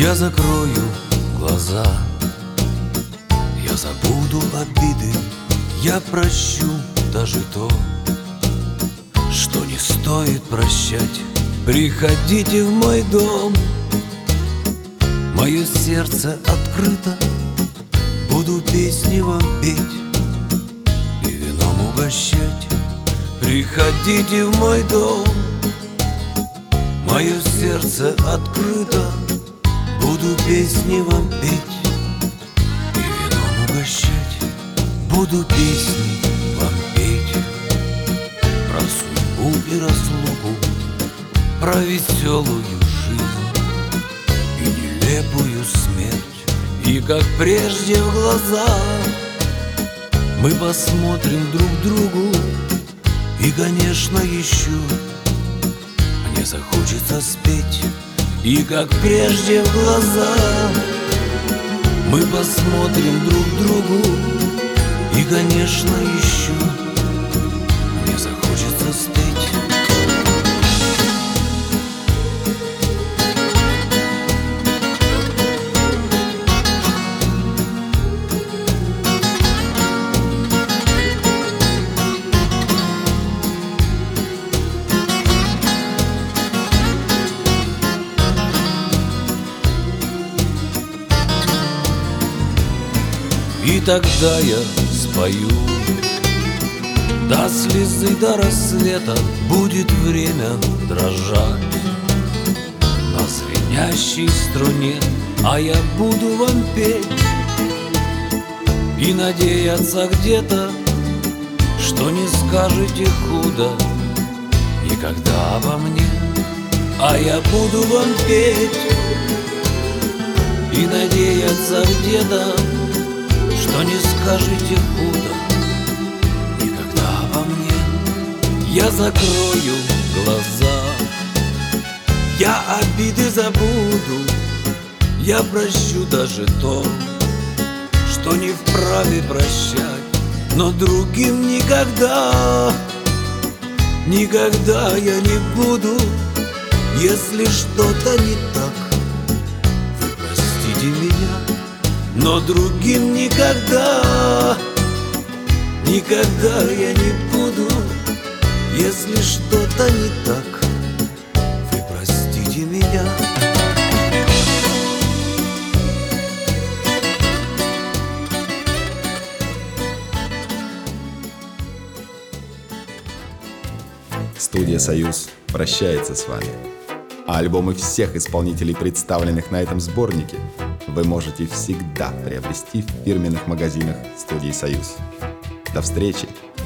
Я закрою глаза, я забуду обиды, я прощу даже то, что не стоит прощать. Приходите в мой дом, мое сердце открыто, буду песни вам петь и вином угощать. Приходите в мой дом, мое сердце открыто, буду песни вам петь и вином угощать. Буду песни вам петь про судьбу и разлуку, про веселую жизнь и нелепую смерть. И как прежде в глаза мы посмотрим друг другу, и, конечно, еще мне захочется спеть. И как прежде в глаза мы посмотрим друг другу, и, конечно, еще мне захочется спеть. И тогда я спою до слезы, до рассвета будет время дрожать на звенящей струне, а я буду вам петь и надеяться где-то, что не скажете худо никогда обо мне. А я буду вам петь и надеяться где-то, что не скажете худо никогда обо мне. Я закрою глаза, я обиды забуду, я прощу даже то, что не вправе прощать, но другим никогда, никогда я не буду. Если что-то не так, вы простите меня, но другим никогда, никогда я не буду. Если что-то не так, вы простите меня. Студия «Союз» прощается с вами. А альбомы всех исполнителей, представленных на этом сборнике, вы можете всегда приобрести в фирменных магазинах студии «Союз». До встречи